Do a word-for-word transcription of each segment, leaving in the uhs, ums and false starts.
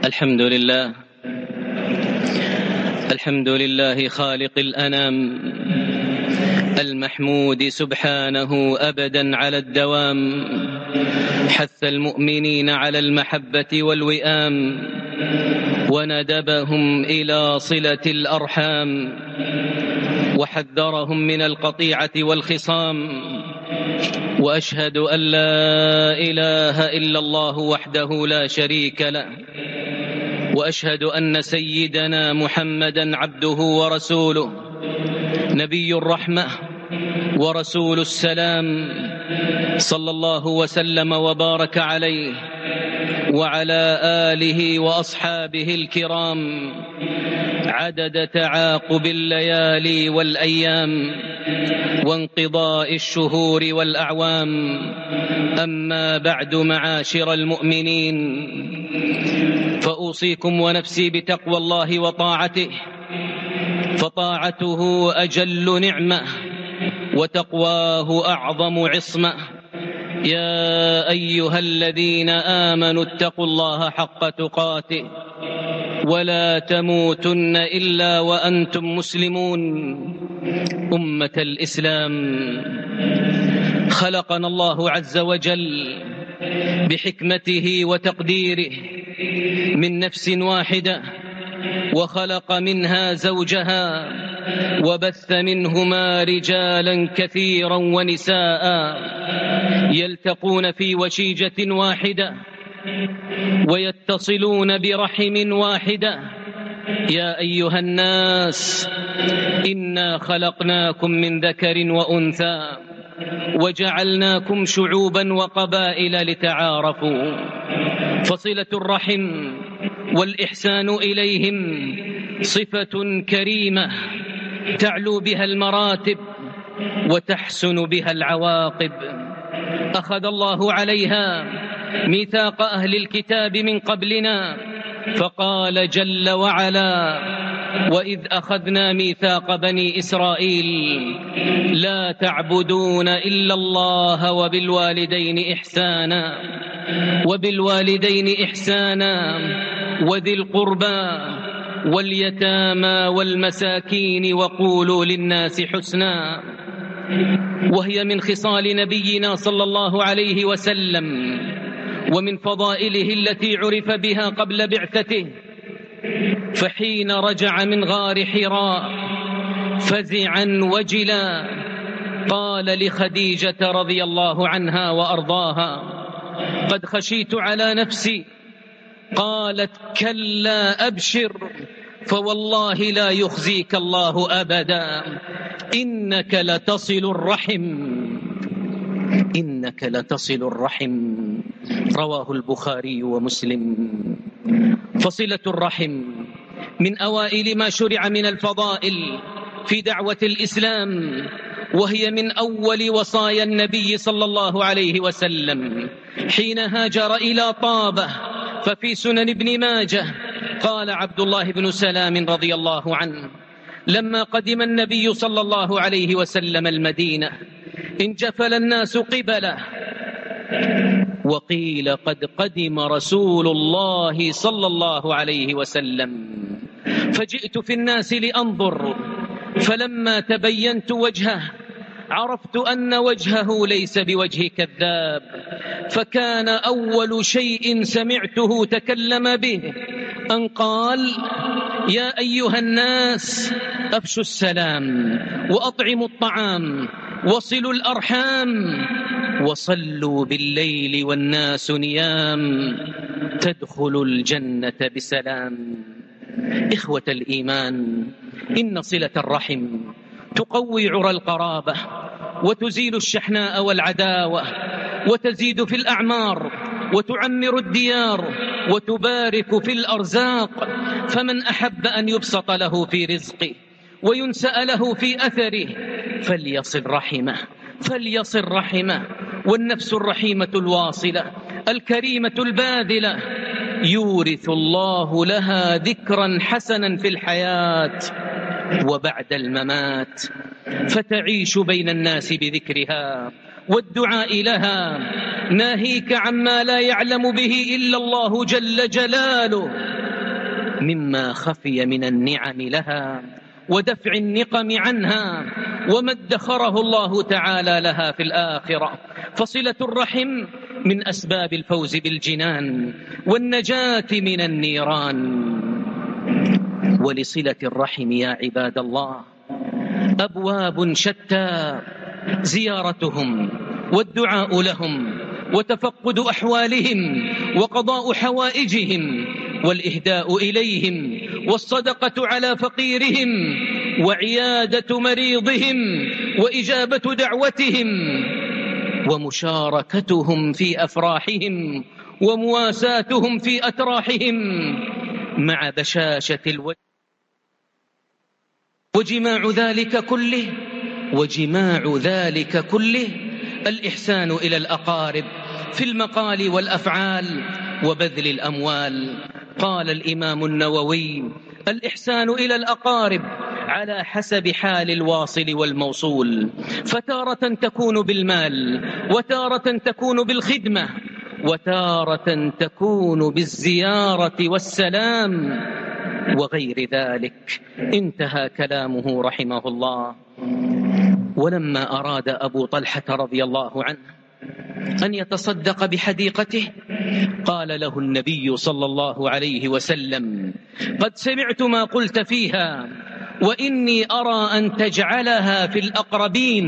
الحمد لله الحمد لله خالق الأنام المحمود سبحانه أبدا على الدوام، حث المؤمنين على المحبة والوئام وندبهم إلى صلة الأرحام وحذرهم من القطيعة والخصام. وأشهد أن لا إله إلا الله وحده لا شريك له، وأشهد أن سيدنا محمدا عبده ورسوله، نبي الرحمة ورسول السلام، صلى الله وسلم وبارك عليه وعلى آله وأصحابه الكرام عدد تعاقب الليالي والأيام وانقضاء الشهور والأعوام. أما بعد، معاشر المؤمنين، فأوصيكم ونفسي بتقوى الله وطاعته، فطاعته أجل نعمة وتقواه أعظم عصمة. يا أيها الذين آمنوا اتقوا الله حق تقاته ولا تموتن إلا وأنتم مسلمون. أمة الإسلام، خلقنا الله عز وجل بحكمته وتقديره من نفس واحدة، وخلق منها زوجها وبث منهما رجالا كثيرا ونساء يلتقون في وشيجة واحدة ويتصلون برحم واحدة. يا أيها الناس، إنا خلقناكم من ذكر وأنثى وجعلناكم شعوبا وقبائل لتعارفوا، فصلة الرحم والإحسان إليهم صفة كريمة تعلو بها المراتب وتحسن بها العواقب. أخذ الله عليها ميثاق أهل الكتاب من قبلنا، فقال جل وعلا: وإذ أخذنا ميثاق بني إسرائيل لا تعبدون إلا الله وبالوالدين إحسانا وبالوالدين إحسانا وذي القربى واليتامى والمساكين وقولوا للناس حسنا. وهي من خصال نبينا صلى الله عليه وسلم ومن فضائله التي عرف بها قبل بعثته. فحين رجع من غار حراء فزعا وجلا قال لخديجة رضي الله عنها وأرضاها: قد خشيت على نفسي. قالت: كلا أبشر، فوالله لا يخزيك الله أبدا، إنك لتصل الرحم إنك لتصل الرحم. رواه البخاري ومسلم. فصلة الرحم من أوائل ما شرع من الفضائل في دعوة الإسلام، وهي من أول وصايا النبي صلى الله عليه وسلم حين هاجر إلى طابة. ففي سنن ابن ماجه قال عبد الله بن سلام رضي الله عنه: لما قدم النبي صلى الله عليه وسلم المدينة انجفل الناس قبله، وقيل قد قدم رسول الله صلى الله عليه وسلم. فجئت في الناس لأنظر، فلما تبينت وجهه عرفت أن وجهه ليس بوجه كذاب، فكان أول شيء سمعته تكلم به أن قال: يا أيها الناس، أفشوا السلام وأطعموا الطعام وصلوا الأرحام وصلوا بالليل والناس نيام تدخلوا الجنة بسلام. إخوة الإيمان، إن صلة الرحم تقوي عرى القرابة وتزيل الشحناء والعداوة وتزيد في الأعمار وتعمر الديار وتبارك في الأرزاق. فمن أحب أن يبسط له في رزقه وينسأ له في أثره فليصل رحمه فليصل رحمه. والنفس الرحيمة الواصلة الكريمة الباذلة يورث الله لها ذكرا حسنا في الحياة وبعد الممات، فتعيش بين الناس بذكرها والدعاء لها، ناهيك عما لا يعلم به إلا الله جل جلاله مما خفي من النعم لها ودفع النقم عنها وما ادخره الله تعالى لها في الآخرة. فصلة الرحم من أسباب الفوز بالجنان والنجاة من النيران. ولصلة الرحم يا عباد الله أبواب شتى، زيارتهم والدعاء لهم وتفقد أحوالهم وقضاء حوائجهم والإهداء إليهم والصدقة على فقيرهم وعيادة مريضهم وإجابة دعوتهم ومشاركتهم في أفراحهم ومواساتهم في أتراحهم مع بشاشة الوجه. وجماع ذلك كله وجماع ذلك كله الإحسان إلى الأقارب في المقال والأفعال وبذل الأموال. قال الإمام النووي: الإحسان إلى الأقارب على حسب حال الواصل والموصول، فتارة تكون بالمال، وتارة تكون بالخدمة، وتارة تكون بالزيارة والسلام وغير ذلك. انتهى كلامه رحمه الله. ولما أراد أبو طلحة رضي الله عنه أن يتصدق بحديقته قال له النبي صلى الله عليه وسلم: قد سمعت ما قلت فيها، وإني أرى أن تجعلها في الأقربين.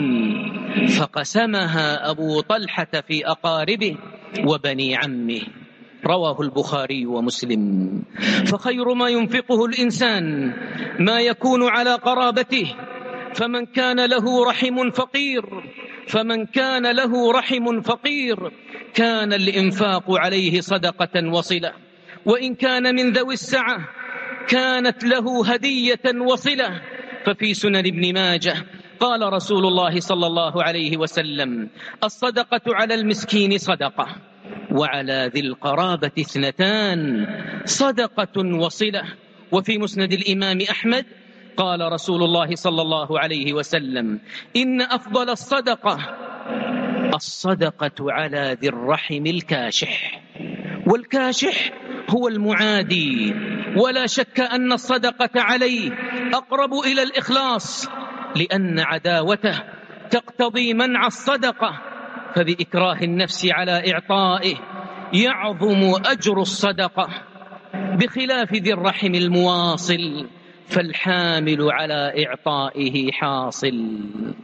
فقسمها أبو طلحة في أقاربه وبني عمه. رواه البخاري ومسلم. فخير ما ينفقه الإنسان ما يكون على قرابته، فمن كان له رحم فقير فمن كان له رحم فقير كان الإنفاق عليه صدقة وصلة، وإن كان من ذوي السعة كانت له هدية وصلة. ففي سنن ابن ماجه قال رسول الله صلى الله عليه وسلم: الصدقة على المسكين صدقة، وعلى ذي القرابة اثنتان، صدقة وصلة. وفي مسند الإمام أحمد قال رسول الله صلى الله عليه وسلم: إن أفضل الصدقة الصدقة على ذي الرحم الكاشح. والكاشح هو المعادي، ولا شك أن الصدقة عليه أقرب إلى الإخلاص، لأن عداوته تقتضي منع الصدقة، فبإكراه النفس على إعطائه يعظم أجر الصدقة، بخلاف ذي الرحم المواصل فالحامل على إعطائه حاصل.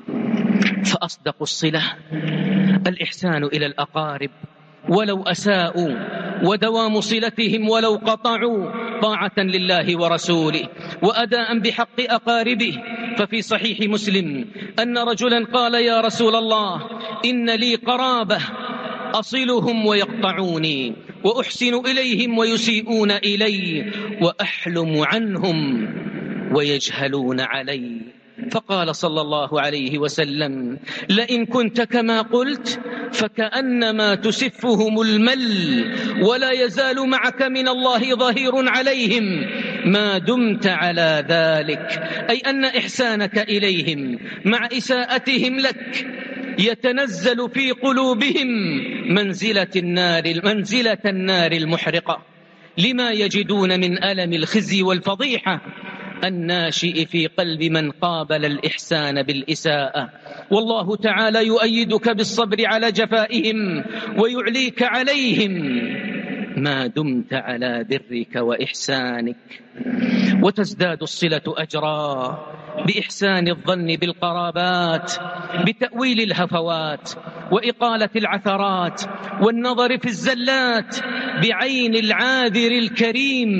فأصدق الصلة الإحسان إلى الأقارب ولو أساءوا، ودوام صلتهم ولو قطعوا، طاعة لله ورسوله وأداء بحق أقاربه. ففي صحيح مسلم أن رجلا قال: يا رسول الله، إن لي قرابة أصلهم ويقطعوني، وأحسن إليهم ويسيئون إلي، وأحلم عنهم ويجهلون علي. فقال صلى الله عليه وسلم: لئن كنت كما قلت فكأنما تسفهم المل، ولا يزال معك من الله ظهير عليهم ما دمت على ذلك. أي أن إحسانك إليهم مع إساءتهم لك يتنزل في قلوبهم منزلة النار, منزلة النار المحرقة، لما يجدون من ألم الخزي والفضيحة الناشئ في قلب من قابل الإحسان بالإساءة. والله تعالى يؤيدك بالصبر على جفائهم ويعليك عليهم ما دمت على برك وإحسانك. وتزداد الصلة أجرا بإحسان الظن بالقرابات، بتأويل الهفوات وإقالة العثرات والنظر في الزلات بعين العاذر الكريم.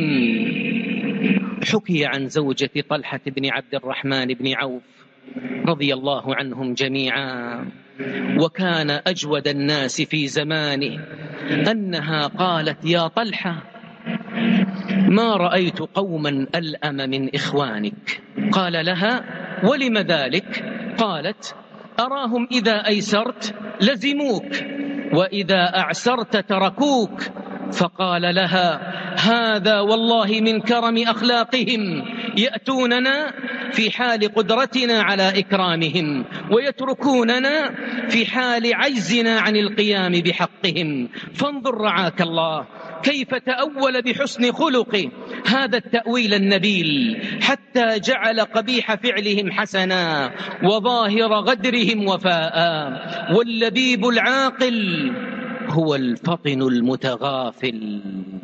حكي عن زوجة طلحة بن عبد الرحمن بن عوف رضي الله عنهم جميعا، وكان أجود الناس في زمانه، أنها قالت: يا طلحة، ما رأيت قوما ألأم من إخوانك. قال لها: ولم ذلك؟ قالت: أراهم إذا أيسرت لزموك، وإذا أعسرت تركوك. فقال لها: هذا والله من كرم أخلاقهم، يأتوننا في حال قدرتنا على إكرامهم، ويتركوننا في حال عجزنا عن القيام بحقهم. فانظر رعاك الله كيف تأول بحسن خلقه هذا التأويل النبيل، حتى جعل قبيح فعلهم حسنا وظاهر غدرهم وفاء. واللبيب العاقل هو الفطن المتغافل.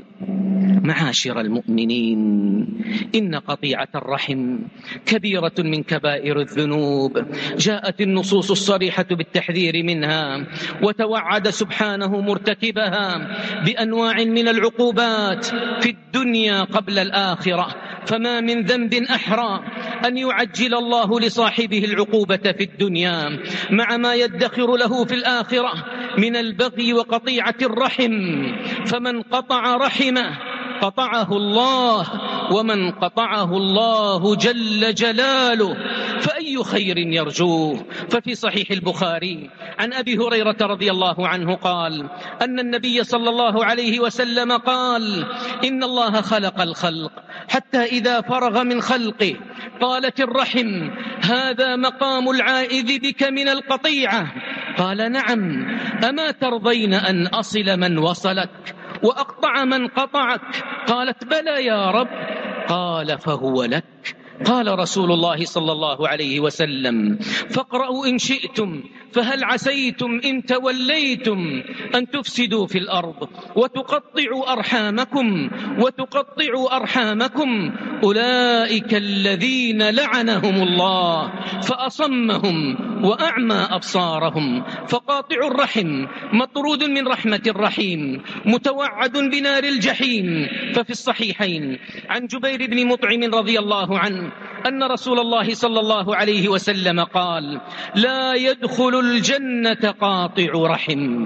معاشر المؤمنين، إن قطيعة الرحم كبيرة من كبائر الذنوب، جاءت النصوص الصريحة بالتحذير منها، وتوعد سبحانه مرتكبها بأنواع من العقوبات في الدنيا قبل الآخرة. فما من ذنب أحرى أن يعجل الله لصاحبه العقوبة في الدنيا مع ما يدخر له في الآخرة من البغي وقطيعة الرحم. فمن قطع رحمه قطعه الله، ومن قطعه الله جل جلاله فأي خير يرجوه. ففي صحيح البخاري عن أبي هريرة رضي الله عنه قال أن النبي صلى الله عليه وسلم قال: إن الله خلق الخلق حتى إذا فرغ من خلقه قالت الرحم: هذا مقام العائذ بك من القطيعة. قال: نعم، أما ترضين أن أصل من وصلك وأقطع من قطعك؟ قالت: بلى يا رب. قال: فهو لك. قال رسول الله صلى الله عليه وسلم: فاقرأوا إن شئتم، فهل عسيتم إن توليتم أن تفسدوا في الأرض وتقطعوا أرحامكم وتقطعوا أرحامكم أولئك الذين لعنهم الله فأصمهم وأعمى أبصارهم. فقاطع الرحم مطرود من رحمة الرحيم، متوعد بنار الجحيم. ففي الصحيحين عن جبير بن مطعم رضي الله عنه أن رسول الله صلى الله عليه وسلم قال: لا يدخل الجنة قاطع رحم.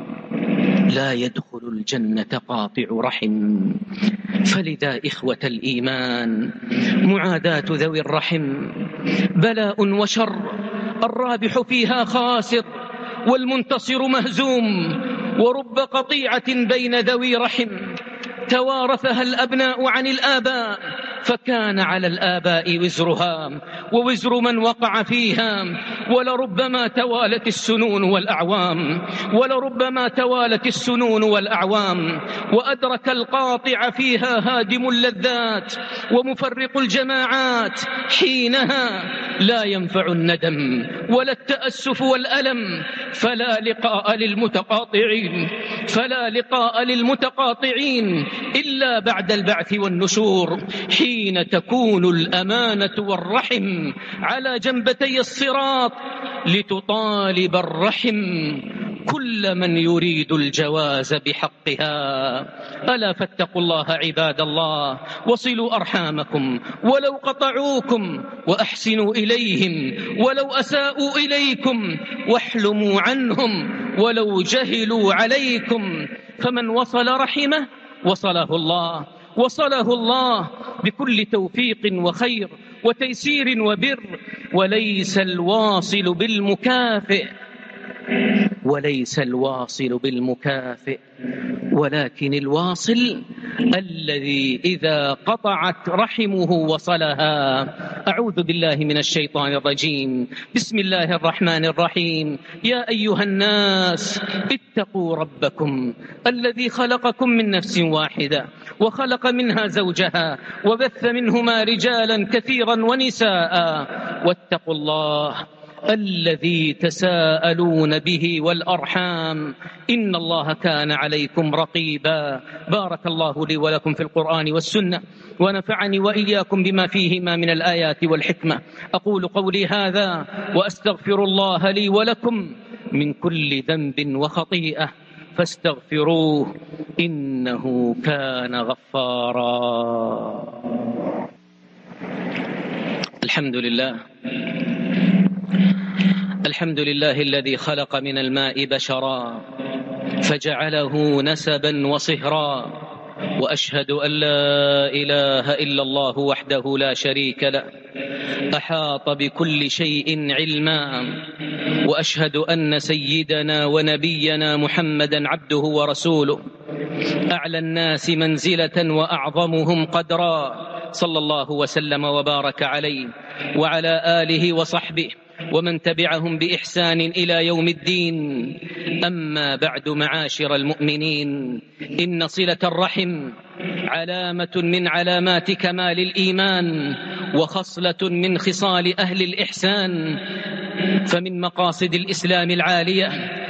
لا يدخل الجنة قاطع رحم. فلذا إخوة الإيمان، معاداة ذوي الرحم بلاء وشر، الرابح فيها خاسر والمنتصر مهزوم. ورب قطيعة بين ذوي رحم توارثها الأبناء عن الآباء، فكان على الآباء وزرها ووزر من وقع فيها. ولربما توالت السنون والأعوام ولربما توالت السنون والأعوام وأدرك القاطع فيها هادم اللذات ومفرق الجماعات. حينها لا ينفع الندم ولا التأسف والألم، فلا لقاء للمتقاطعين فلا لقاء للمتقاطعين إلا بعد البعث والنشور، حين تكون الأمانة والرحم على جنبتي الصراط لتطالب الرحم كل من يريد الجواز بحقها. ألا فاتقوا الله عباد الله، وصلوا أرحامكم ولو قطعوكم، وأحسنوا إليهم ولو أساءوا إليكم، واحلموا عنهم ولو جهلوا عليكم. فمن وصل رحمه وصله الله وصله الله بكل توفيق وخير وتيسير وبر. وليس الواصل بالمكافئ وليس الواصل بالمكافئ ولكن الواصل الذي إذا قطعت رحمه وصلها. أعوذ بالله من الشيطان الرجيم. بسم الله الرحمن الرحيم. يا أيها الناس اتقوا ربكم الذي خلقكم من نفس واحدة وخلق منها زوجها وبث منهما رجالا كثيرا ونساء، واتقوا الله الذي تساءلون به والأرحام إن الله كان عليكم رقيبا. بارك الله لي ولكم في القرآن والسنة، ونفعني وإياكم بما فيهما من الآيات والحكمة. أقول قولي هذا وأستغفر الله لي ولكم من كل ذنب وخطيئة، فاستغفروه إنه كان غفارا. الحمد لله الحمد لله الذي خلق من الماء بشرا فجعله نسبا وصهرا، وأشهد أن لا إله إلا الله وحده لا شريك له أحاط بكل شيء علما، وأشهد أن سيدنا ونبينا محمدا عبده ورسوله أعلى الناس منزلة وأعظمهم قدرا، صلى الله وسلم وبارك عليه وعلى آله وصحبه ومن تبعهم بإحسان إلى يوم الدين. أما بعد، معاشر المؤمنين، إن صلة الرحم علامة من علامات كمال الإيمان وخصلة من خصال أهل الإحسان، فمن مقاصد الإسلام العالية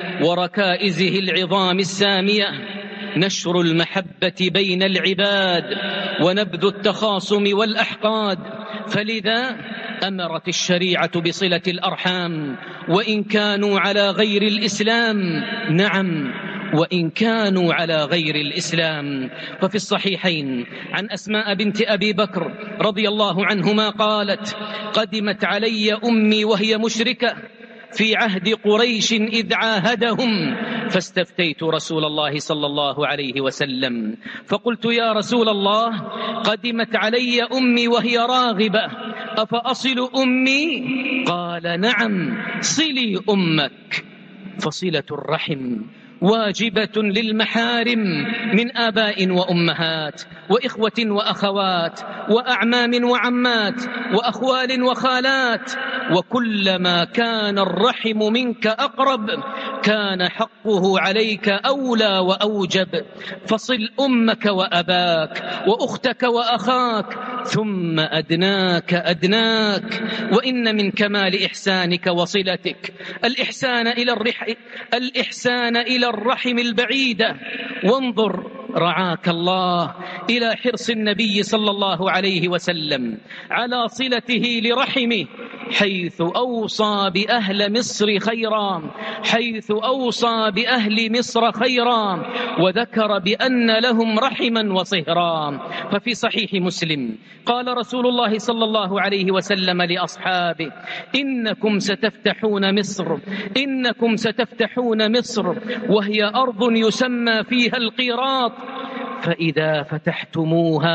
وركائزه العظام السامية نشر المحبة بين العباد ونبذ التخاصم والأحقاد. فلذا أمرت الشريعة بصلة الأرحام وإن كانوا على غير الإسلام. نعم، وإن كانوا على غير الإسلام. ففي الصحيحين عن أسماء بنت أبي بكر رضي الله عنهما قالت: قدمت علي أمي وهي مشركة في عهد قريش إذ عاهدهم، فاستفتيت رسول الله صلى الله عليه وسلم فقلت: يا رسول الله، قدمت علي أمي وهي راغبة، أفأصل أمي؟ قال: نعم، صلي أمك. فصلة الرحم واجبة للمحارم من آباء وأمهات وإخوة وأخوات وأعمام وعمات وأخوال وخالات، وكلما كان الرحم منك أقرب كان حقه عليك أولى وأوجب. فصل أمك وأباك وأختك وأخاك ثم أدناك أدناك. وإن من كمال إحسانك وصلتك الإحسان إلى الرح... الإحسان إلى الرحم البعيدة. وانظر رعاك الله إلى حرص النبي صلى الله عليه وسلم على صلته لرحمه، حيث أوصى بأهل مصر خيرا حيث أوصى بأهل مصر خيرا وذكر بأن لهم رحما وصهرا. ففي صحيح مسلم قال رسول الله صلى الله عليه وسلم لأصحابه: إنكم ستفتحون مصر إنكم ستفتحون مصر وهي أرض يسمى فيها القيراط، فإذا فتحتموها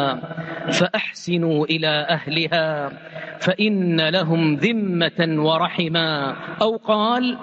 فأحسنوا إلى أهلها فإن لهم ذمة ورحما، أو قال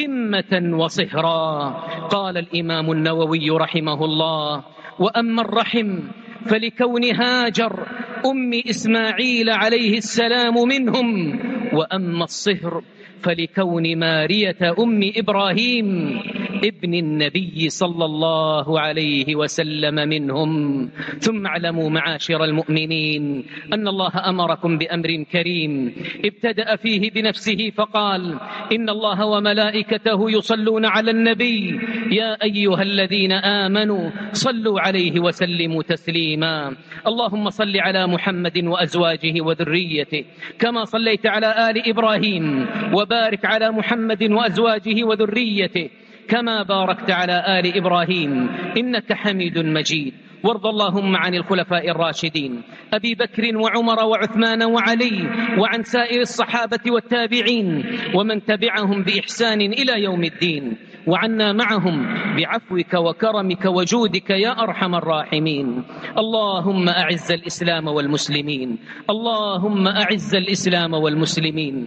ذمة وصهرا. قال الإمام النووي رحمه الله: وأما الرحم فلكون هاجر أم إسماعيل عليه السلام منهم، وأما الصهر فلكون مارية أم إبراهيم ابن النبي صلى الله عليه وسلم منهم. ثم اعلموا معاشر المؤمنين أن الله أمركم بأمر كريم ابتدأ فيه بنفسه فقال: إن الله وملائكته يصلون على النبي يا أيها الذين آمنوا صلوا عليه وسلموا تسليما. اللهم صل على محمد وأزواجه وذريته كما صليت على آل إبراهيم، وبارك على محمد وأزواجه وذريته كما باركت على آل إبراهيم إنك حميد مجيد. وارض اللهم عن الخلفاء الراشدين أبي بكر وعمر وعثمان وعلي، وعن سائر الصحابة والتابعين ومن تبعهم بإحسان إلى يوم الدين، وعنا معهم بعفوك وكرمك وجودك يا أرحم الراحمين. اللهم أعز الإسلام والمسلمين اللهم أعز الإسلام والمسلمين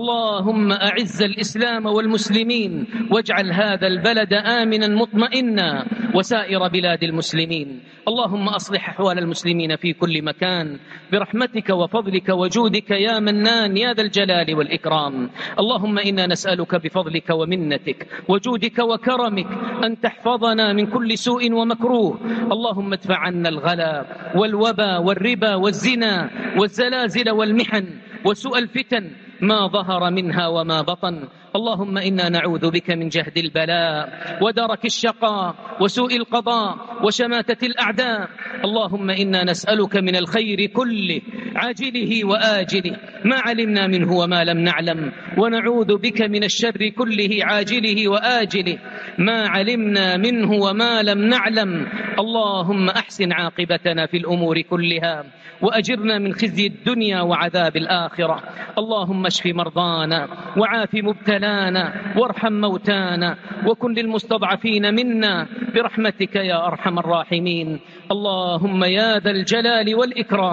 اللهم أعز الإسلام والمسلمين واجعل هذا البلد آمنا مطمئنا وسائر بلاد المسلمين. اللهم أصلح أحوال المسلمين في كل مكان برحمتك وفضلك وجودك يا منان يا ذا الجلال والإكرام. اللهم إنا نسألك بفضلك ومنتك وجودك وكرمك أن تحفظنا من كل سوء ومكروه. اللهم ادفع عنا الغلا والوبا والربا والزنا والزلازل والمحن وسوء الفتن ما ظهر منها وما بطن. اللهم إنا نعوذ بك من جهد البلاء ودرك الشقاء وسوء القضاء وشماتة الأعداء. اللهم إنا نسألك من الخير كله عاجله وآجله ما علمنا منه وما لم نعلم، ونعوذ بك من الشر كله عاجله وآجله ما علمنا منه وما لم نعلم. اللهم أحسن عاقبتنا في الأمور كلها وأجرنا من خزي الدنيا وعذاب الآخرة. اللهم اشف مرضانا وعاف مبتلانا وارحم موتانا وكن للمستضعفين منا برحمتك يا أرحم الراحمين. اللهم يا ذا الجلال والإكرام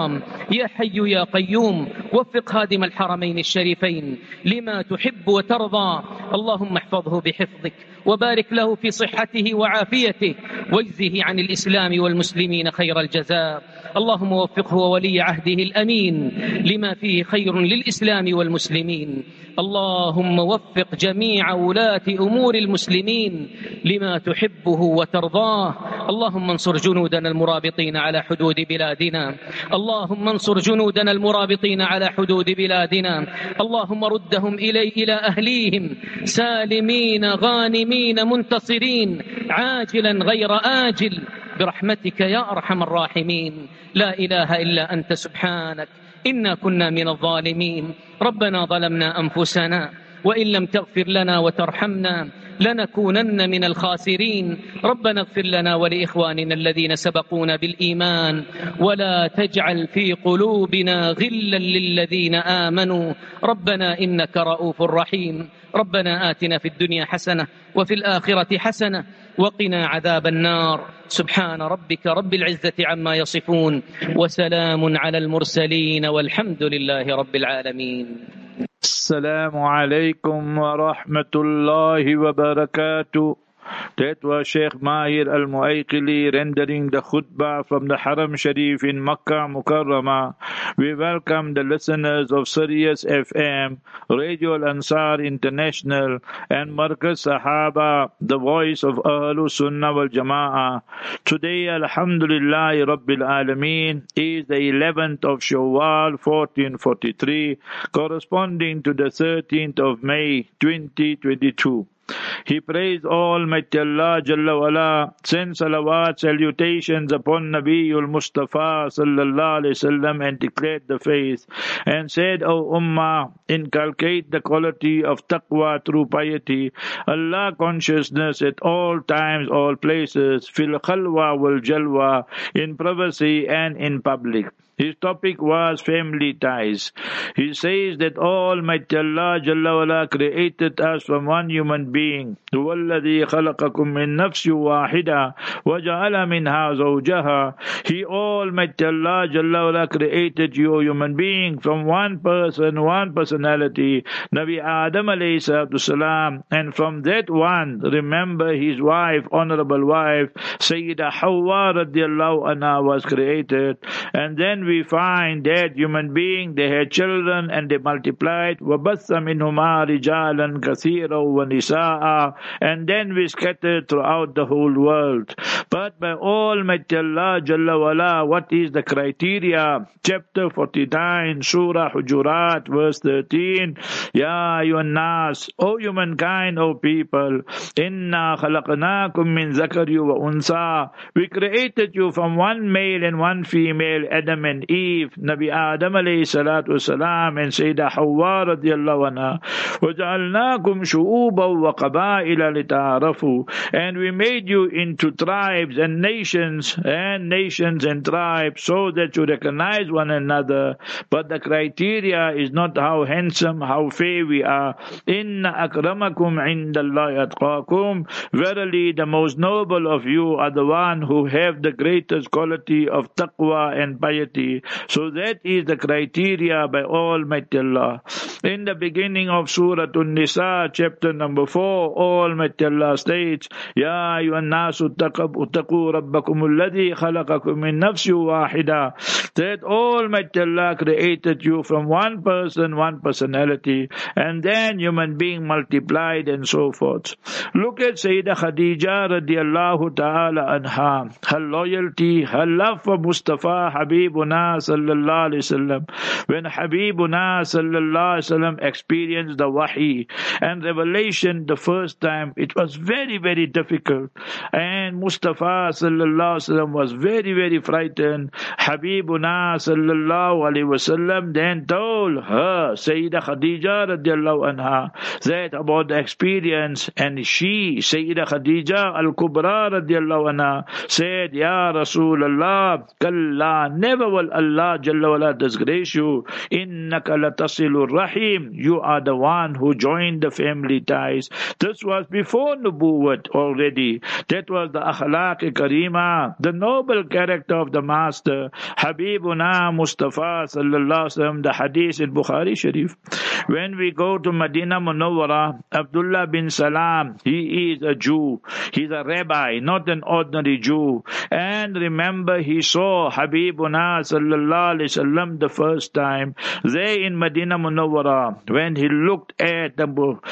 يا حي يا قيوم وفق هادم الحرمين الشريفين لما تحب وترضى. اللهم احفظه بحفظك وبارك له في صحته وعافيته واجزه عن الإسلام والمسلمين خير الجزاء. اللهم وفقه وولي عهده الأمين لما فيه خير للإسلام والمسلمين. اللهم وفق جميع ولاة أمور المسلمين لما تحبه وترضاه. اللهم انصر جنودنا المرابطين على حدود بلادنا. اللهم انصر جنودنا المرابطين على حدود بلادنا. اللهم ردهم إلي إلى أهليهم سالمين غانمين منتصرين عاجلا غير آجل برحمتك يا أرحم الراحمين. لا إله إلا أنت سبحانك إنا كنا من الظالمين. ربنا ظلمنا أنفسنا وإن لم تغفر لنا وترحمنا لنكونن من الخاسرين. ربنا اغفر لنا ولإخواننا الذين سبقونا بالإيمان ولا تجعل في قلوبنا غلا للذين آمنوا ربنا إنك رؤوف رحيم. ربنا آتنا في الدنيا حسنة وفي الآخرة حسنة وقنا عذاب النار. سبحان ربك رب العزة عما يصفون وسلام على المرسلين والحمد لله رب العالمين. السلام عليكم ورحمة الله وبركاته. That was Sheikh Mahir Al-Mu'ayqili rendering the khutbah from the Haram Sharif in Makkah Mukarramah. We welcome the listeners of Sirius F M, Radio Al-Ansar International and Markaz Sahaba, the voice of Ahlus Sunnah wal Jama'ah. Today, Alhamdulillah Rabbil Alameen, is the eleventh of Shawwal fourteen forty-three, corresponding to the thirteenth of May twenty twenty-two. He praised Almighty Allah Jalla wala, sent salawat salutations upon Nabiul Mustafa sallallahu alayhi wasallam and declared the faith and said, O Ummah, inculcate the quality of taqwa through piety, Allah consciousness at all times, all places, fil khalwa wal jalwa, in privacy and in public. His topic was family ties. He says that Almighty Allah Jalla wala created us from one human being. هو الذي خلقكم من نفس واحدة وجعل منها زوجها. He Almighty Allah Jalla wala created you, human being, from one person, one personality, Nabi Adam alayhi salatu salam, and from that one, remember his wife, honorable wife, Sayyida Hawa radiallahu anha was created, and then we find that human being, they had children and they multiplied. وَبَثَّ مِنْهُمَا رِجَالًا كَثِيرًا وَنِسَاءً, and then we scattered throughout the whole world. But by Almighty Allah Jalla wala, what is the criteria? Chapter forty-nine, Surah Hujurat, verse thirteen. Ya ayyuhan nas, O humankind, O people, inna khalaqnakum min zakari wa unsa. We created you from one male and one female, Adam and Eve, Nabi Adam alayhi salatu wasalam and Sayyidah Hawa radiallahu anha. وَجَعَلْنَاكُمْ شُعُوبًا وَقَبَائِلَ لِتَعَارَفُوا, and we made you into tribes and nations and nations and tribes so that you recognize one another. But the criteria is not how handsome, how fair we are. Inna akramakum indallahi atqakum. Verily the most noble of you are the one who have the greatest quality of taqwa and piety. So that is the criteria by Almighty Allah. In the beginning of Surah An-Nisa, chapter number four, Almighty Allah states, Ya ayyuhan nasu uttaqu rabbakum alladhi khalaqakum min nafsin wahida. That Almighty Allah created you from one person, one personality, and then human being multiplied and so forth. Look at Sayyidah Khadija radiallahu ta'ala anha, her loyalty, her love for Mustafa Habibuna sallallahu alayhi wasallam. When Habibuna sallallahu alayhi wasallam experienced the wahi and revelation the first time, it was very, very difficult. And Mustafa sallallahu alayhi wasallam was very, very frightened. Habibuna sallallahu alayhi wasallam then told her, Sayyidah Khadija radiallahu anha, that about the experience, and she, Sayyidah Khadija al-Kubra radiallahu anha, said, Ya Rasulullah, Kalla, never will Allah Jalla wala disgrace you. Innaka latasilur rahim. You are the one who joined the family ties. This was before Nubuwwat already. That was the akhlaq karima, the noble character of the Master. Habib Habibuna Mustafa sallallahu alaihi wasallam, the hadith in Bukhari Sharif. When we go to Medina Munawwara, Abdullah bin Salam, he is a Jew. He's a rabbi, not an ordinary Jew. And remember, he saw Habibuna sallallahu alaihi wasallam the first time there in Medina Munawwara. When he looked at the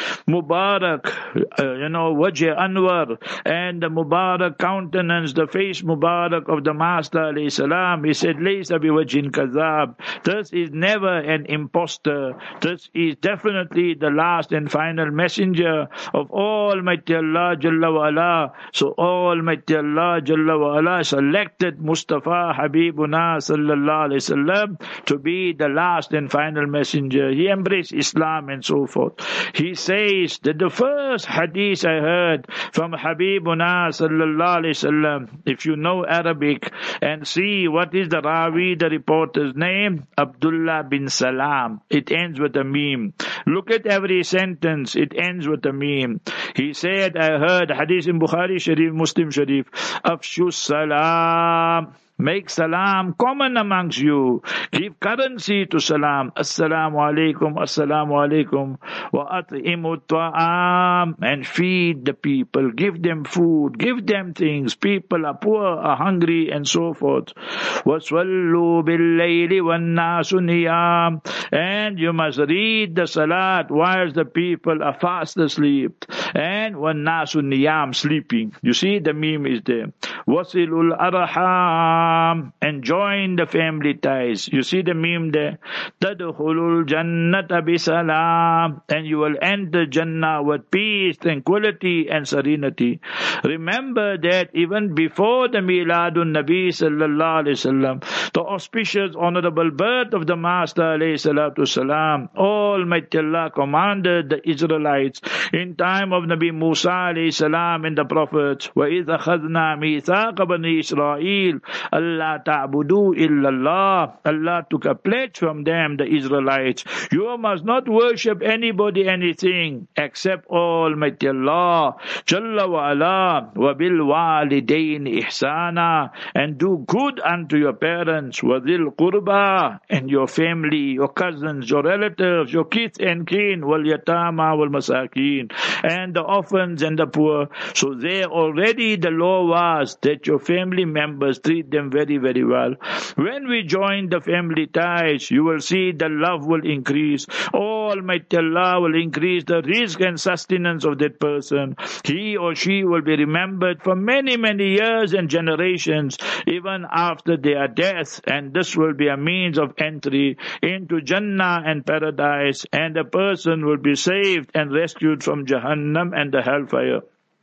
Mubarak, uh, you know, Wajh Anwar, and the Mubarak countenance, the face Mubarak of the Master alayhi salam, he said, Laysa biwajhin kadhab. This is never an impostor. This is definitely the last and final messenger of Almighty Allah Jalla wa Ala. So Almighty Allah Jalla wa Ala selected Mustafa Habibuna sallallahu alayhi wasallam to be the last and final messenger. He embraced Islam and so forth. He says that the first hadith I heard from Habibuna sallallahu alayhi wasallam, if you know Arabic and see what is the Rawi, the reporter's name, Abdullah bin Salam. It ends with a meme. Look at every sentence. It ends with a meme. He said, I heard hadith in Bukhari Sharif, Muslim Sharif, Afshu Salam. Make salam common amongst you. Give currency to salam. Assalamu alaikum, assalamu alaikum. Wa at'imu ta'am. And feed the people. Give them food. Give them things. People are poor, are hungry, and so forth. Waswallu bil-layli wan-nasu niyam. And you must read the salat whilst the people are fast asleep. And wan-nasu niyam, sleeping. You see, the meme is there. Wasilul arham. And join the family ties. You see the meme there? Tadkhulul jannata bisalam. And you will enter Jannah with peace, tranquility and serenity. Remember that even before the Miladun Nabi sallallahu alayhi wasallam, the auspicious honorable birth of the Master alayhi salatu salam, Almighty Allah commanded the Israelites in time of Nabi Musa alayhi salam and the prophets, وَإِذْ أَخَذْنَا مِيثَاقَ بَنِي إِسْرَائِيلَ Allah ta'budu illallah. Allah took a pledge from them, the Israelites. You must not worship anybody, anything, except Almighty Allah. Jalla wa ala. Wa bil walidain ihsana. And do good unto your parents. Wa dhil qurba. And your family, your cousins, your relatives, your kith and kin. Wal yatama wal masakin. And the orphans and the poor. So there already the law was that your family members treat them very, very well. When we join the family ties, you will see the love will increase. Almighty Allah will increase the risk and sustenance of that person. He or she will be remembered for many, many years and generations, even after their death. And this will be a means of entry into Jannah and paradise. And a person will be saved and rescued from Jahannam and the hellfire.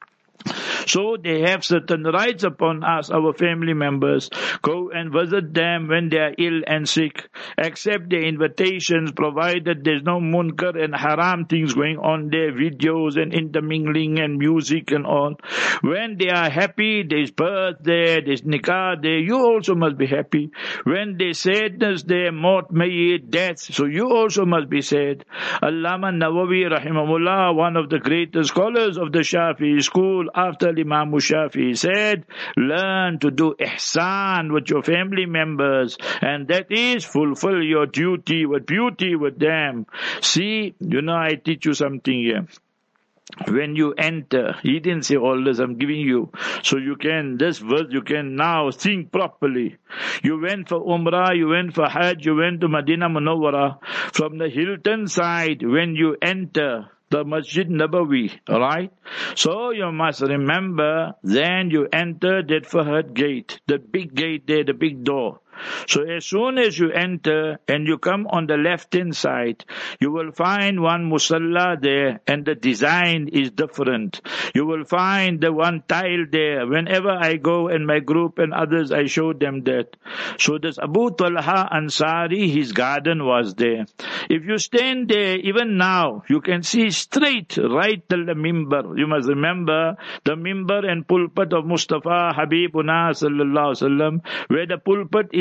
So they have certain rights upon us, our family members. Go and visit them when they are ill and sick. Accept their invitations, provided there's no munkar and haram things going on there, videos and intermingling and music and all. When they are happy, there's birth there, there's nikah there, you also must be happy. When there's sadness there, maut, mayyit, death, so you also must be sad. Allama Nawawi rahimahullah, one of the greatest scholars of the Shafi'i school after Imam Shafi'i, said, learn to do ihsan with your family members, and that is fulfill your duty with beauty with them. See, you know, I teach you something here. When you enter, he didn't say all this, I'm giving you, so you can, this verse you can now think properly. You went for Umrah, you went for Hajj, you went to Medina Munawwara. From the Hilton side, when you enter the Masjid Nabawi, alright? So you must remember, then you enter that Fahad gate, the big gate there, the big door. So as soon as you enter and you come on the left-hand side, you will find one musalla there, and the design is different. You will find the one tile there. Whenever I go and my group and others, I show them that. So this Abu Talha Ansari, his garden was there. If you stand there, even now, you can see straight right till the mimbar. You must remember the mimbar and pulpit of Mustafa Habibuna sallallahu alaihi wasallam, where the pulpit is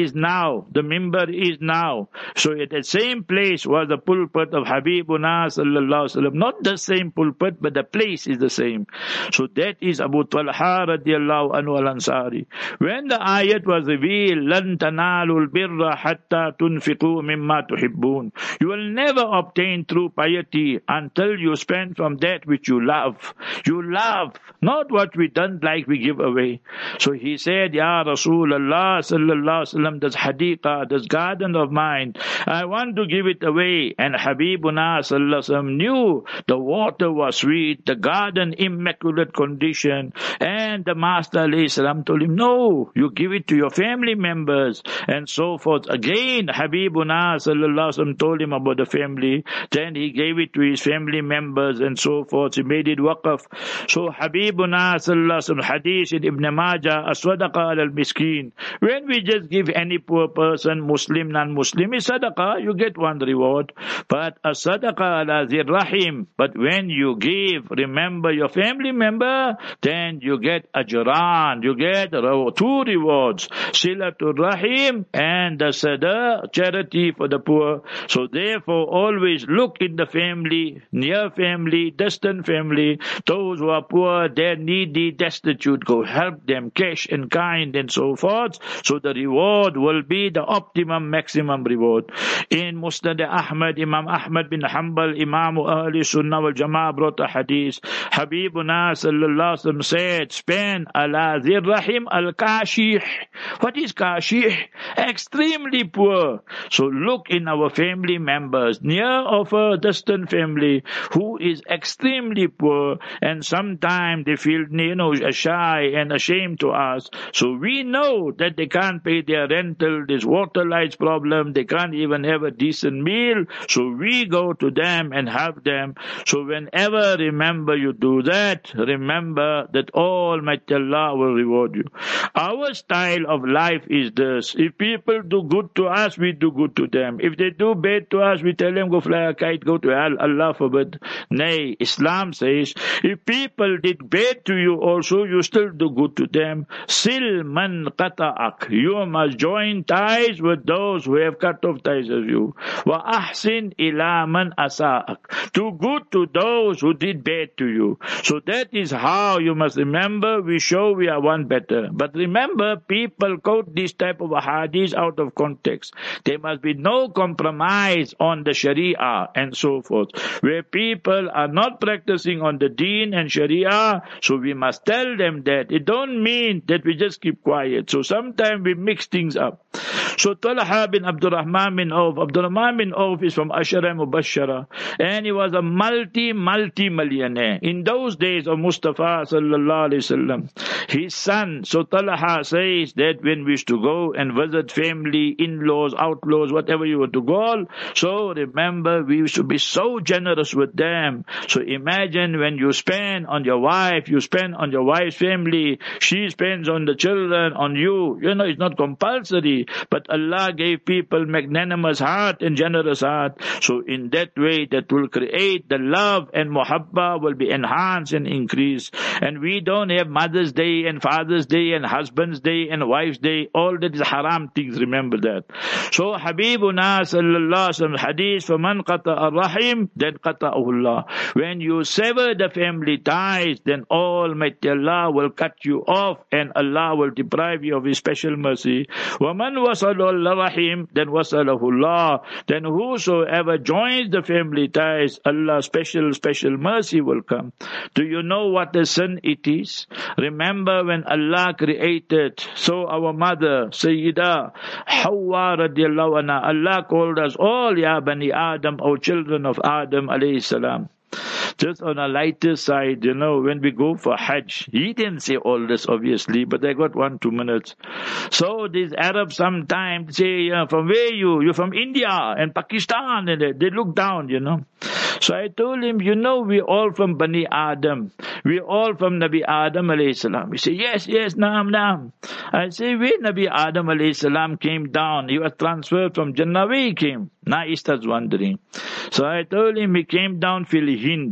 is now, the mimbar is now. So at the same place was the pulpit of Habibuna sallallahu alaihi wasallam. Not the same pulpit, but the place is the same. So that is Abu Talha radiallahu anhu al-Ansari. When the ayat was revealed, لَن تَنَالُوا الْبِرَّ حَتَّى تُنْفِقُوا مِمَّا تُحِبُّونَ. You will never obtain true piety until you spend from that which you love. You love, not what we don't like we give away. So he said, Ya Rasulullah sallallahu alaihi wasallam, this hadiqah, this garden of mine, I want to give it away. And Habibuna sallallahu alaihi wasallam knew the water was sweet, the garden immaculate condition, and the Master alayhi salam told him, no, you give it to your family members, and so forth. Again, Habibuna sallallahu alaihi wasallam told him about the family, then he gave it to his family members, and so forth. He made it waqf. So Habibuna sallallahu alaihi wasallam, hadith in Ibn Majah, as-sadaqa al-miskin. When we just give any poor person, Muslim, non-Muslim, is sadaqah, you get one reward. But as-sadaqa ala zir rahim. But when you give, remember your family member, then you get ajran, you get two rewards, silatul rahim and the sada, charity for the poor. So therefore always look in the family, near family, distant family, those who are poor, they're needy, destitute, go help them, cash and kind and so forth. So the reward will be the optimum, maximum reward. In Musnad Ahmad, Imam Ahmad bin Hanbal, Imam Ahli Sunnah wal Jama'ah brought a hadith. Habibuna sallallahu alaihi wasallam said, spend ala zir rahim al-kashih. What is kashih? Extremely poor. So look in our family members, near of a distant family, who is extremely poor, and sometimes they feel, you know, shy and ashamed to us. So we know that they can't pay their rental, there's water lights problem, they can't even have a decent meal. So we go to them and help them. So whenever, remember, you do that, remember that Almighty Allah will reward you. Our style of life is this. If people do good to us, we do good to them. If they do bad to us, we tell them, go fly a kite, go to hell, Allah forbid. Nay, Islam says, if people did bad to you also, you still do good to them. Sil man qata'ak. You must join ties with those who have cut off ties of you. Wa ahsin ila man asa'ak. Do good to those who did bad to you. So that is how you must remember, we show we are one better. But remember, people quote this type of hadith out of context. There must be no compromise on the Sharia and so forth. Where people are not practicing on the deen and Sharia, so we must tell them that. It don't mean that we just keep quiet. So sometimes we mix things up. So Talha bin Abdurrahman bin Auf. Abdurrahman bin Auf is from Ashara Mubashara. And he was a multi, multi-millionaire. In those days of Mustafa sallallahu alayhi wasallam, his son, so Talha says that when we used to go and visit family, in-laws, outlaws, whatever you want to call, so remember, we used to be so generous with them. So imagine when you spend on your wife, you spend on your wife's family, she spends on the children, on you. You know, it's not compulsory, but Allah gave people magnanimous heart and generous heart. So in that way, that will create the love and muhabba will be enhanced and increased. And we don't have Mother's Day and Father's Day and Husband's Day and Wife's Day. All that is haram things, remember that. So Habibuna sallallahu alaihi wasallam hadith, فَمَنْ قَطَعَ الرَّحِيمِ then قَطَعَهُ اللَّهُ. When you sever the family ties, then Almighty Allah will cut you off and Allah will deprive you of His special mercy. وَمَنْ وَصَلَ الرَّحِيمِ then وَصَلَهُ اللَّهُ. Then whosoever joins the family ties, Allah's special, special mercy will come. Do you know what the sin it is? Remember when Allah created, so our mother, Sayyida Hawa radiallahu anha, Allah called us all, Ya Bani Adam, O children of Adam alayhi salam. Just on a lighter side, you know, when we go for Hajj, he didn't say all this obviously, but I got one, two minutes. So these Arabs sometimes say, uh, from where you? You're from India and Pakistan, and they, they look down, you know. So I told him, you know, we're all from Bani Adam. We're all from Nabi Adam alayhi salam. He said, yes, yes, naam, naam. I say, where Nabi Adam alayhi salam came down? He was transferred from Jannah. Where he came? Now he starts wondering. So I told him he came down fil Hind.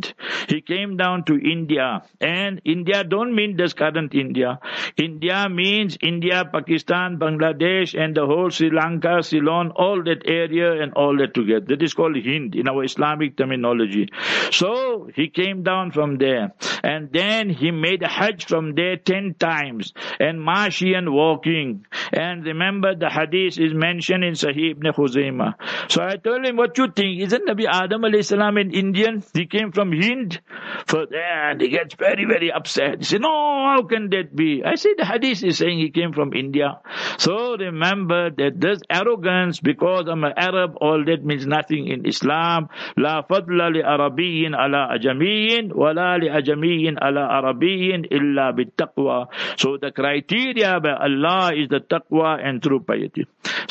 he came down to India. And India don't mean this current India. India means India, Pakistan, Bangladesh, and the whole Sri Lanka, Ceylon, all that area and all that together. That is called Hind in our Islamic terminology. So he came down from there. And then he made a Hajj from there ten times. And Mashian walking. And remember the hadith is mentioned in Sahih ibn Khuzaimah. So I told him, what you think? Isn't Nabi Adam alayhi salam an Indian? He came from Hind. For and he gets very, very upset. He said, no, how can that be? I said, the hadith is saying he came from India. So remember that this arrogance, because I'm an Arab, all that means nothing in Islam. La fadla li Arabiyyin ala ajamiyyin, wa la li ajamiyyin ala Arabiyyin illa bit taqwa. So the criteria by Allah is the taqwa and true piety.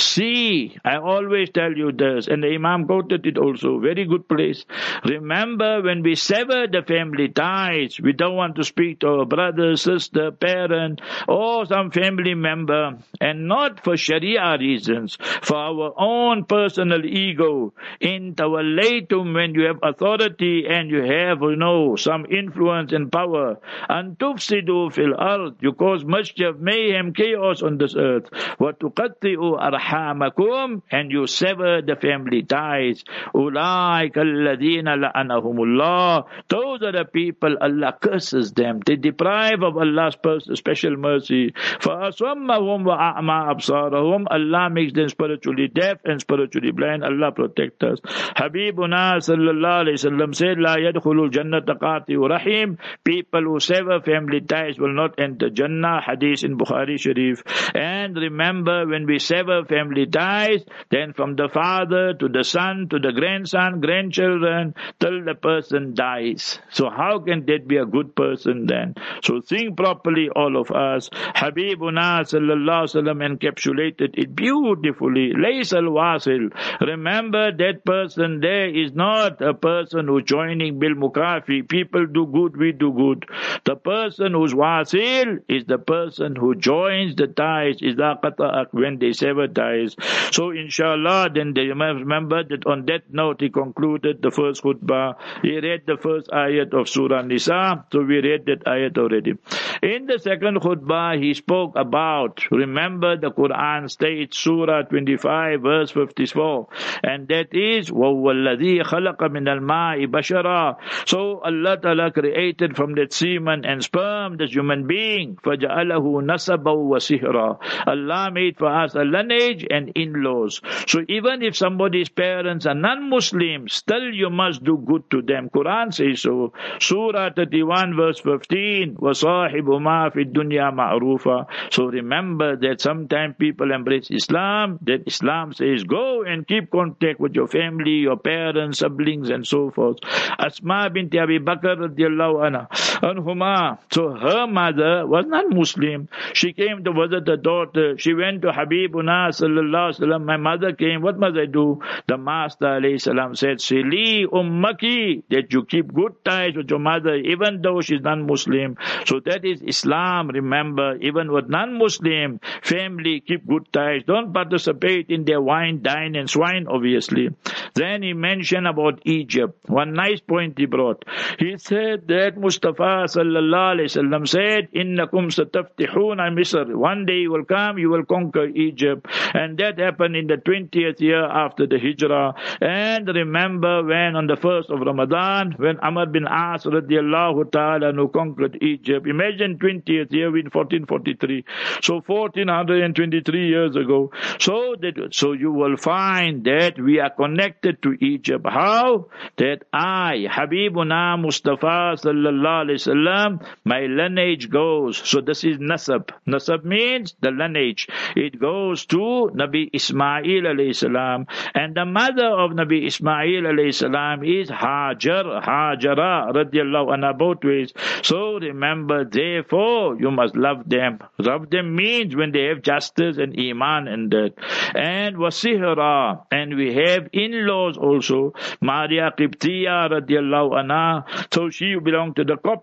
See, I always tell you this, and the Imam quoted it also, very good place. Remember, when we sever the family ties, we don't want to speak to our brother, sister, parent, or some family member, and not for Sharia reasons, for our own personal ego. In tawallaytum, when you have authority and you have, you know, some influence and power, and tufsidu fil ard, you cause mischief, mayhem, chaos on this earth. Wa tuqatti'u arhamakum, and you sever the family ties. Ulaika alladhina la'anahumullah. Those are the people Allah curses them. They deprive of Allah's special mercy. فَأَصَمَّهُمْ وَأَعْمَى أَبْصَارَهُمْ. Allah makes them spiritually deaf and spiritually blind. Allah protect us. Habibuna sallallahu alayhi wa sallam said, لَا يَدْخُلُ الْجَنَّةَ قَاطِعُ رَحِيمٍ. People who sever family ties will not enter Jannah. Hadith in Bukhari Sharif. And remember, when we sever family ties, then from the father to the son to the grandson, grandchildren, till the person dies. So how can that be a good person then? So think properly, all of us. Habibuna sallallahu alaihi wasallam encapsulated it beautifully. Lays al-wasil. Remember, that person there is not a person who's joining bil mukafi. People do good, we do good. The person who's wasil is the person who joins the ties, is the when they sever ties. So inshallah, then they must remember that on that note he concluded the first khutbah. He read the first ayat of Surah Nisa, so we read that ayat already. In the second khutbah he spoke about, remember the Quran states, Surah twenty-five verse fifty-four, and that is وَهُوَ الَّذِي خَلَقَ مِنَ الْمَاءِ بَشَرًا. So Allah Ta'ala created from that semen and sperm this human being. فَجَعَلَهُ نَسَبًا وَسِحْرًا. Allah made for us a lineage and in-laws. So even if somebody's parents are non-Muslims, still you must do good to them. Quran says so. Surah thirty-one verse fifteen, وَصَاحِبُمَا فِي الدُّنْيَا مَعْرُوفًا. So remember that sometimes people embrace Islam, that Islam says go and keep contact with your family, your parents, siblings and so forth. Asma binti Abi Bakr radiallahu anha, anhuma. So her mother was not Muslim. She came to visit her daughter. She went to Habibuna sallallahu alaihi wasallam. My mother came. What must I do? The Master alayhi salam said, Sili ummaki, that you keep good ties with your mother even though she's non-Muslim. So that is Islam. Remember, even with non-Muslim family, keep good ties. Don't participate in their wine, dine and swine, obviously. Then he mentioned about Egypt. One nice point he brought. He said that Mustafa sallallahu alayhi wasallam said, Innakum sataftihuna Misr. One day you will come, you will conquer Egypt. And that happened in the twentieth year after the Hijrah. And remember when on the first of Ramadan, when Amr bin As radiallahu ta'ala who conquered Egypt. Imagine twentieth year in fourteen forty-three. So fourteen twenty-three years ago. So that, so you will find that we are connected to Egypt. How? That I, Habibuna Mustafa sallallahu alayhi wasallam, my lineage goes. So this is Nasab. Nasab means the lineage. It goes to Nabi Ismail alayhi salam. And the mother of Nabi Ismail alayhi salam is Hajar, Hajara radiallahu anha, both ways. So remember, therefore, you must love them. Love them means when they have justice and iman and that. And wasihra, and we have in-laws also. Maria Qibtiya radiallahu anha. So she belonged to the Coptic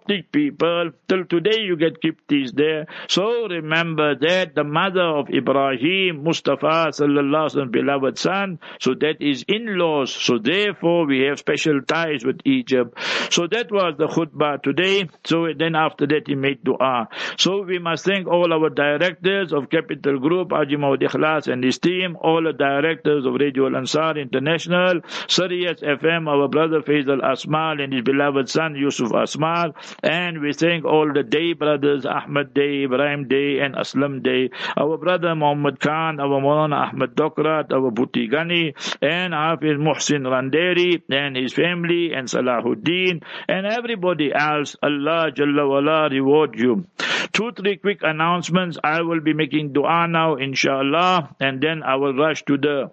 Coptic people. Till today you get Kiptis there. So remember that the mother of Ibrahim, Mustafa sallallahu alaihi wasallam, beloved son, so that is in-laws. So therefore we have special ties with Egypt. So that was the khutbah today. So then after that he made dua. So we must thank all our directors of Capital Group, Haji Maud Ikhlas and his team, all the directors of Radio Al Ansar International, Sirius F M, our brother Faisal Asmal and his beloved son Yusuf Asmal, and we thank all the Day brothers, Ahmad Day, Ibrahim Day and Aslam Day, our brother Muhammad Khan, our Maulana Ahmad Dokrat, our Bhuti Ghani, and Hafiz Muhsin Randeri and his family, and Salahuddin and everybody else. Allah Jalla wala reward you. Two, three quick announcements. I will be making dua now, inshallah, and then I will rush to the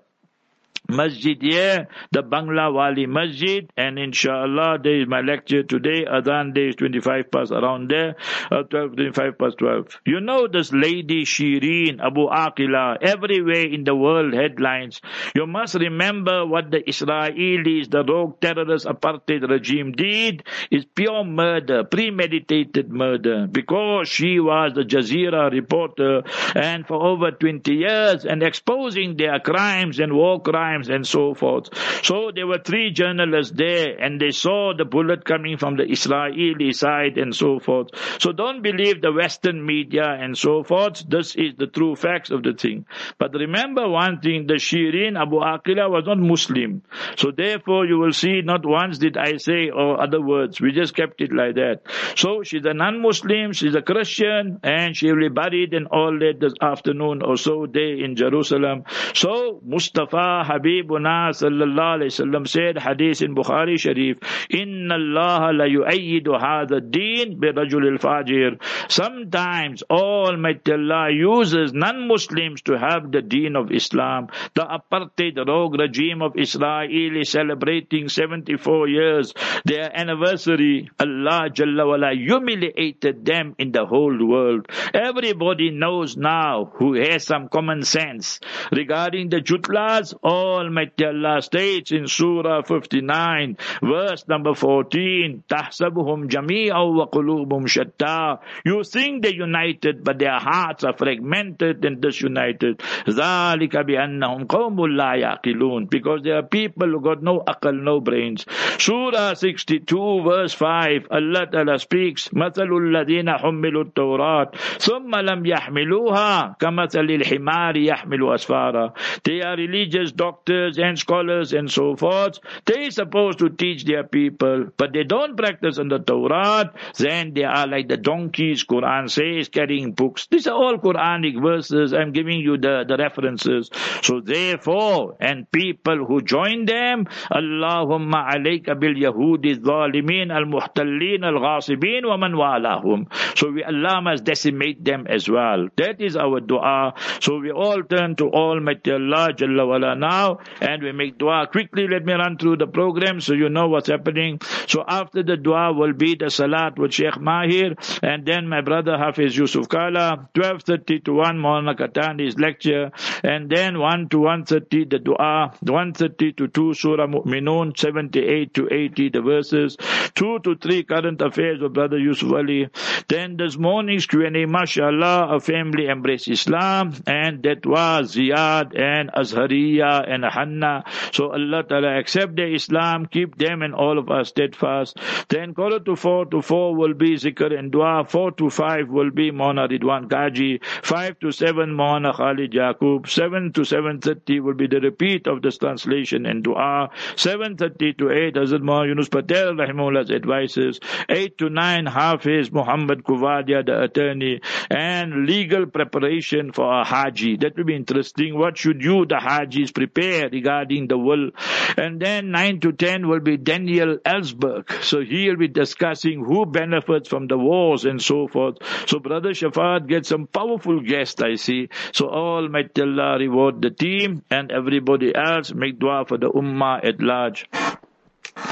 Masjid here, the Bangla Wali Masjid, and inshallah there is my lecture today. Adhan day is twenty-five past around there, uh, twelve, twenty-five past twelve. You know this lady Shireen Abu Aqila, everywhere in the world headlines. You must remember what the Israelis, the rogue terrorist apartheid regime did is pure murder, premeditated murder, because she was the Jazeera reporter and for over twenty years and exposing their crimes and war crimes and so forth. So there were three journalists there and they saw the bullet coming from the Israeli side and so forth. So don't believe the Western media and so forth. This is the true facts of the thing. But remember one thing, the Shireen Abu Aqila was not Muslim. So therefore you will see not once did I say or other words. We just kept it like that. So she's a non-Muslim, she's a Christian, and she will be buried and all that this afternoon or so day in Jerusalem. So Mustafa Habibuna sallallahu alayhi wasallam said, hadith in Bukhari Sharif, Inna Allah la yu'ayyidu hadha ad-din bi rajul al-fajir. Sometimes Almighty Allah uses non-Muslims to have the deen of Islam. The apartheid rogue regime of Israel is celebrating seventy-four years, their anniversary. Allah Jalla wala humiliated them in the whole world. Everybody knows now who has some common sense regarding the Jutlas. Almighty Allah states in Surah fifty-nine, verse number fourteen, تَحْسَبُهُمْ جَمِيعًا وَقُلُوبُهُمْ شَتَّى. You think they're united, but their hearts are fragmented and disunited. ذَلِكَ بِأَنَّهُمْ قَوْمٌ لَا يَعْقِلُونَ. Because there are people who got no aql, no brains. Surah sixty-two, verse five, Allah Ta'ala speaks, مَثَلُ الَّذِينَ حُمِّلُوا التَّوْرَاةَ ثُمَّ لَمْ يَحْمِلُوهَا كَمَثَلِ الْحِمَارِ يَحْمِلُ أَسْفَارًا. They are religious doctors and scholars and so forth. They are supposed to teach their people, but they don't practice on the Torah. Then they are like the donkeys, Quran says, carrying books. These are all Quranic verses. I'm giving you the, the references. So therefore, and people who join them, Allahumma alayka bil yahudi zalimin al-muhtallin al-ghasibin wa man walahum. So we, Allah must decimate them as well. That is our dua. So we all turn to Almighty Allah Jalla wala now, and we make dua. Quickly, let me run through the program so you know what's happening. So after the dua will be the salat with Sheikh Mahir, and then my brother Hafiz Yusuf Kala, twelve thirty to one Maulana Katani's lecture, and then one to one thirty the dua, one thirty to two Surah Mu'minun, seventy-eight to eighty the verses, two to three current affairs of brother Yusuf Ali. Then this morning's Q and A, mashallah, a family embrace Islam, and that was Ziyad and Azhariya and Hanna. So Allah Ta'ala accept their Islam, keep them and all of us steadfast. Then quarter to four to four will be zikr and dua, four to five will be Maulana Ridwan Kaji, five to seven Maulana Khalid Yaqub, seven to seven thirty will be the repeat of this translation and dua, seven thirty to eight Hazrat Maulana Yunus Patel Rahimullah's advices, eight to nine Hafiz Muhammad Kuvadia the attorney, and legal preparation for a Haji. That will be interesting. What should you the Hajis prepare regarding the will? And then nine to ten will be Daniel Ellsberg. So he'll be discussing who benefits from the wars and so forth. So Brother Shafat gets some powerful guests, I see. So Almighty Allah reward the team and everybody else. Make dua for the ummah at large.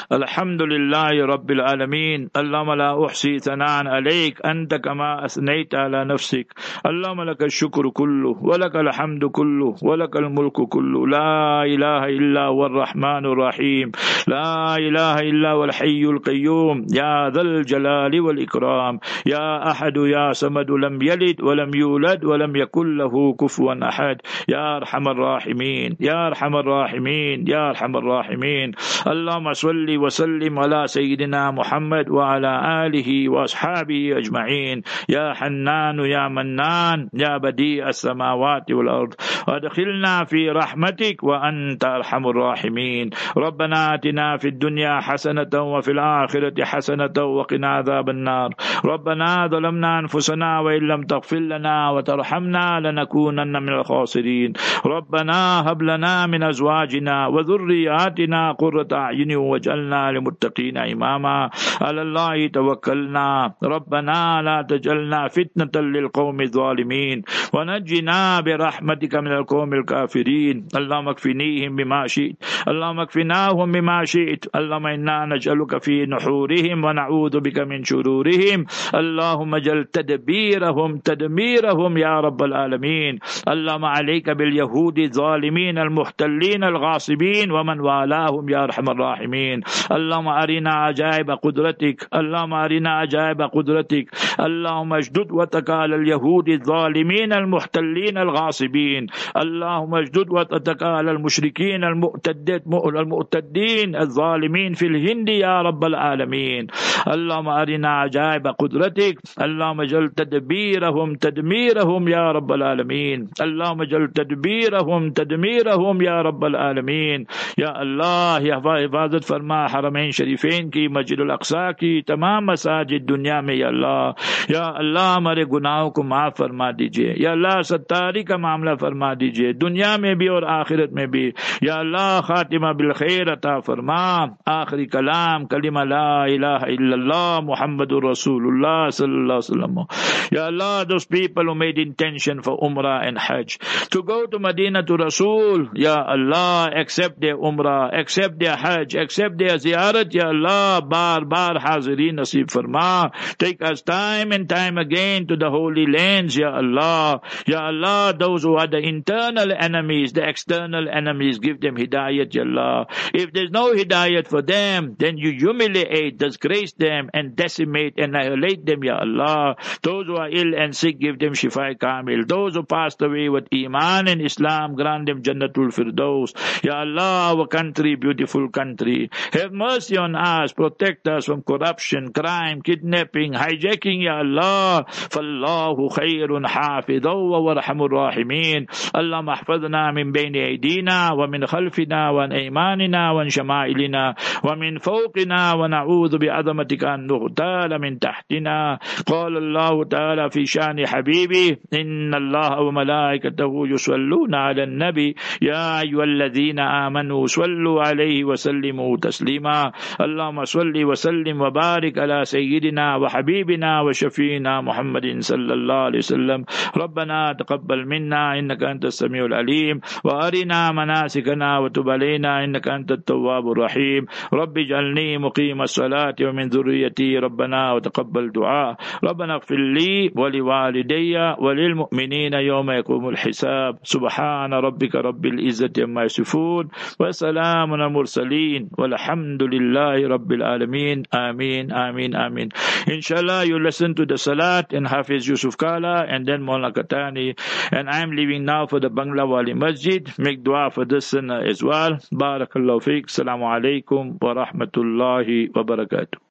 Alhamdulillahi Rabbil Alameen. Allahumma la uhsi thanaan alayk anta kama asnayta ala nafsik. Allahumma lakal shukru kullu wa lakal hamdu kullu wa lakal mulku kullu. La ilaha illa huwa ar-rahmanur rahim. La ilaha illa huwa al-hayyul qayyum. Ya dhal jalali wal ikram. Ya ahadu ya samadu lam yalid wa lam yulad wa lam yakul lahu kufuwan ahad. Ya arhamar rahimin. Ya arhamar rahimin. Ya arhamar rahimin. Allahumma salli wa sallim ala sayyidina Muhammad wa ala alihi wa ashabihi ajma'in. Ya Hannan ya Mannan ya Badi as-samawati wal ard. Adkhilna fi rahmatik wa anta arhamur rahimin. Rabbana atina fid dunya hasanatan wa fil akhirati hasanatan wa qina adhaban nar. Rabbana zalamna anfusana wa illam taghfir lana wa tarhamna lanakunanna minal khasirin. Rabbana hab lana min azwajina wa dhurriyyatina qurrata a'yunin waj'alna lil muttaqina imama. Ala Allahi tawakkalna. Rabbana la taj'alna fitnatan lil qawmi dhalimin wa najjina bi rahmatika minal qawmil kafirin. Allahumma kfinihim bima shi'ta. Allahumma kfinahum bima shi'ta. Allahumma inna naj'aluka fi nuhurihim wa na'udhu bika min shururihim. Allahumma jal tadbirahum tadmirahum ya rabbal alamin. Allahumma alayka bil yahudi zalimin al muhtallin al ghasibin wa man walahum ya arhamar rahimin. Allahumma arina ajaib qudratik. Allahumma arina ajaib qudratik. Allahumma ajdud wataka al yahudi zalimin al muhtallin al ghasibin. Allahumma ajdud wataka al mushrikin al mu'taddid al mu'taddin al zalimin fil hindi ya rabbal alamin. Allahumma arina ajaib qudratik. Allahumma jal tadbirahum tadmirahum ya rabbal alamin. Allahumma jal tadbirahum tadmirahum ya rabbal alamin. Ya Allah, ya हिफाजत फरमा हरमैन शरीफेन की, मस्जिद अल अक्सा की, तमाम मसाजिद दुनिया में। या अल्लाह, या अल्लाह हमारे गुनाहों को माफ फरमा दीजिए। या अल्लाह सत्तारी का मामला फरमा दीजिए, दुनिया में भी और आखिरत में भी। या अल्लाह खातिमा बिल खैर अता फरमा। आखिरी कलाम कलिमा ला इलाहा इल्लल्लाह मुहम्मदुर रसूलुल्लाह सल्लल्लाहु अलैहि वसल्लम. Ya Allah, those people who made intention for Umrah and Hajj to go to Medina to Rasul, Ya Allah, accept their Umrah, accept their Hajj, accept their Ziyarat, Ya Allah, bar bar hazirin nasib farma. Take us time and time again to the holy lands, Ya Allah. Ya Allah, those who are the internal enemies, the external enemies, give them hidayat, Ya Allah. If there's no hidayat for them, then you humiliate, disgrace them and decimate, annihilate them, Ya Allah. Those who are ill and sick, give them shifa kamil. Those who passed away with iman and Islam, grant them jannatul firdaus. Ya Allah, our country, beautiful country, have mercy on us, protect us from corruption, crime, kidnapping, hijacking, Ya Allah. Fallahu khayrun hafidaw wa warhamur rahimin. Allah mahfadna min bayni aydina wa min khalfina wa an aymanina wa an shama'ilina wa min fawqina wa na'udhu bi'azamatika an nughtala min tahtina. قال الله تعالى في شان حبيبي إن الله وملائكته يصلون على النبي يا أيها الذين آمنوا صلوا عليه وسلموا تسليما. اللهم صل وسلم وبارك على سيدنا وحبيبنا وشفينا محمد صلى الله عليه وسلم. ربنا تقبل منا إنك أنت السميع العليم وأرنا مناسكنا وتب علينا إنك أنت التواب الرحيم. رب اجعلني مقيم الصلاة ومن ذريتي ربنا وتقبل دعاء. ربنا اغفر لي ولوالدي وللمؤمنين يوم يقوم الحساب. سبحان ربك رب العزة عما يصفون وسلام على المرسلين والحمد لله رب العالمين. Amin, Amin, Amin. Inshallah, you listen to the Salat and Hafiz Yusuf Kala and then Maulana Katani. And I am leaving now for the Bangla Wali Masjid. Make dua for this sunnah as well. Barakallahu feek. Assalamu alaikum wa rahmatullahi wa barakatuh.